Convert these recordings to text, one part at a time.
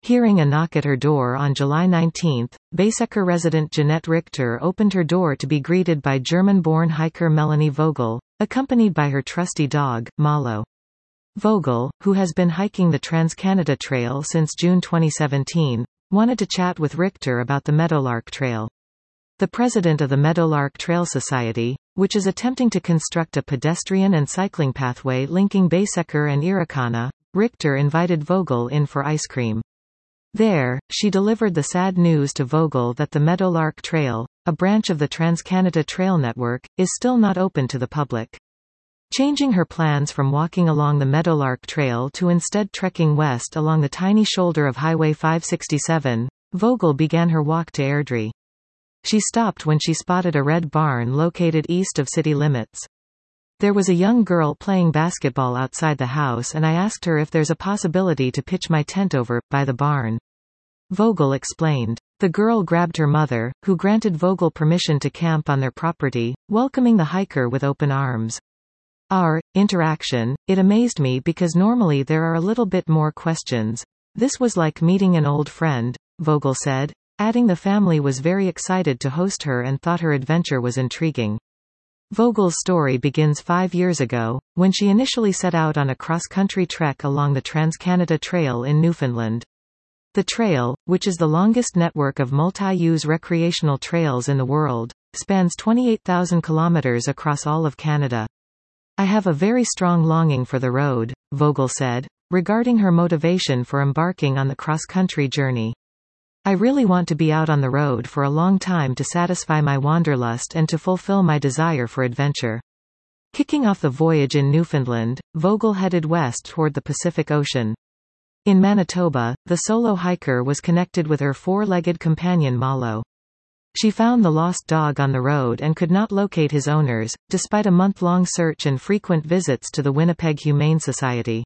Hearing a knock at her door on July 19, Baeseker resident Jeanette Richter opened her door to be greeted by German-born hiker Melanie Vogel, accompanied by her trusty dog, Malo. Vogel, who has been hiking the Trans-Canada Trail since June 2017, wanted to chat with Richter about the Meadowlark Trail. The president of the Meadowlark Trail Society, which is attempting to construct a pedestrian and cycling pathway linking Baeseker and Irikana, Richter invited Vogel in for ice cream. There, she delivered the sad news to Vogel that the Meadowlark Trail, a branch of the Trans-Canada Trail Network, is still not open to the public. Changing her plans from walking along the Meadowlark Trail to instead trekking west along the tiny shoulder of Highway 567, Vogel began her walk to Airdrie. She stopped when she spotted a red barn located east of city limits. There was a young girl playing basketball outside the house and I asked her if there's a possibility to pitch my tent over, by the barn. Vogel explained. The girl grabbed her mother, who granted Vogel permission to camp on their property, welcoming the hiker with open arms. Our interaction, it amazed me because normally there are a little bit more questions. This was like meeting an old friend, Vogel said, adding the family was very excited to host her and thought her adventure was intriguing. Vogel's story begins 5 years ago, when she initially set out on a cross-country trek along the Trans-Canada Trail in Newfoundland. The trail, which is the longest network of multi-use recreational trails in the world, spans 28,000 kilometers across all of Canada. I have a very strong longing for the road, Vogel said, regarding her motivation for embarking on the cross-country journey. I really want to be out on the road for a long time to satisfy my wanderlust and to fulfill my desire for adventure. Kicking off the voyage in Newfoundland, Vogel headed west toward the Pacific Ocean. In Manitoba, the solo hiker was connected with her four-legged companion Malo. She found the lost dog on the road and could not locate his owners, despite a month-long search and frequent visits to the Winnipeg Humane Society.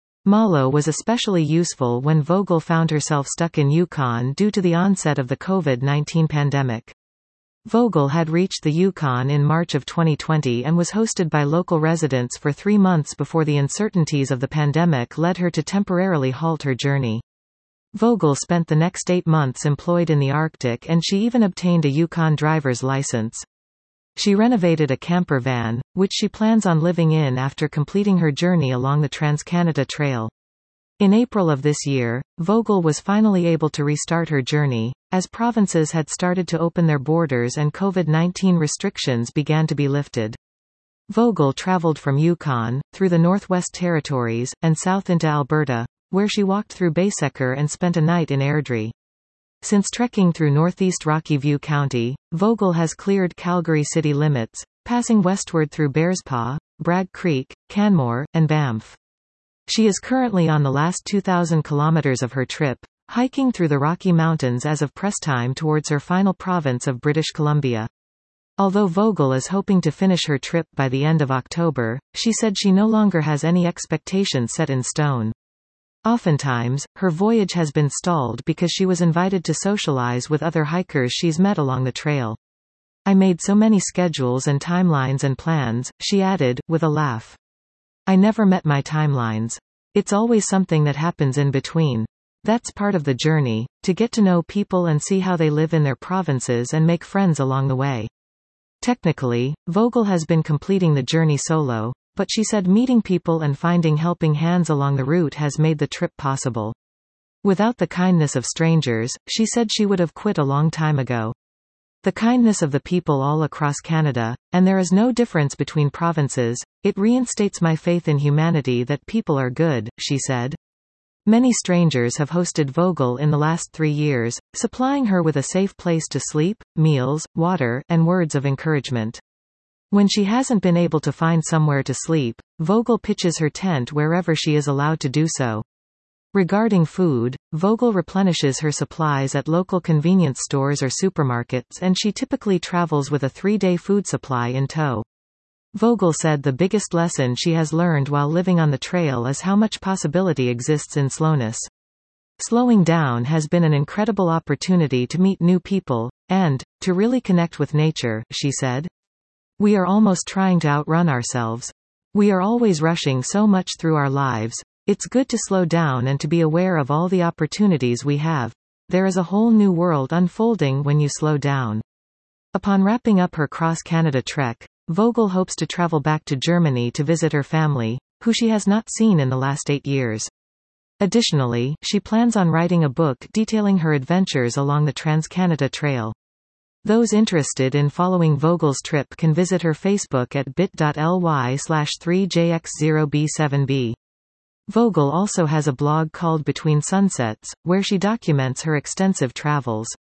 Malo was especially useful when Vogel found herself stuck in Yukon due to the onset of the COVID-19 pandemic. Vogel had reached the Yukon in March of 2020 and was hosted by local residents for 3 months before the uncertainties of the pandemic led her to temporarily halt her journey. Vogel spent the next 8 months employed in the Arctic and she even obtained a Yukon driver's license. She renovated a camper van, which she plans on living in after completing her journey along the Trans-Canada Trail. In April of this year, Vogel was finally able to restart her journey, as provinces had started to open their borders and COVID-19 restrictions began to be lifted. Vogel traveled from Yukon, through the Northwest Territories, and south into Alberta, where she walked through Baeseker and spent a night in Airdrie. Since trekking through northeast Rocky View County, Vogel has cleared Calgary city limits, passing westward through Bearspaw, Bragg Creek, Canmore, and Banff. She is currently on the last 2,000 kilometers of her trip, hiking through the Rocky Mountains as of press time towards her final province of British Columbia. Although Vogel is hoping to finish her trip by the end of October, she said she no longer has any expectations set in stone. Oftentimes, her voyage has been stalled because she was invited to socialize with other hikers she's met along the trail. I made so many schedules and timelines and plans, she added, with a laugh. I never met my timelines. It's always something that happens in between. That's part of the journey, to get to know people and see how they live in their provinces and make friends along the way. Technically, Vogel has been completing the journey solo, but she said meeting people and finding helping hands along the route has made the trip possible. Without the kindness of strangers, she said she would have quit a long time ago. The kindness of the people all across Canada, and there is no difference between provinces, it reinstates my faith in humanity that people are good, she said. Many strangers have hosted Vogel in the last 3 years, supplying her with a safe place to sleep, meals, water, and words of encouragement. When she hasn't been able to find somewhere to sleep, Vogel pitches her tent wherever she is allowed to do so. Regarding food, Vogel replenishes her supplies at local convenience stores or supermarkets and she typically travels with a 3-day food supply in tow. Vogel said the biggest lesson she has learned while living on the trail is how much possibility exists in slowness. Slowing down has been an incredible opportunity to meet new people, and to really connect with nature, she said. We are almost trying to outrun ourselves. We are always rushing so much through our lives. It's good to slow down and to be aware of all the opportunities we have. There is a whole new world unfolding when you slow down. Upon wrapping up her cross-Canada trek, Vogel hopes to travel back to Germany to visit her family, who she has not seen in the last 8 years. Additionally, she plans on writing a book detailing her adventures along the Trans-Canada Trail. Those interested in following Vogel's trip can visit her Facebook at bit.ly/3jx0b7b. Vogel also has a blog called Between Sunsets, where she documents her extensive travels.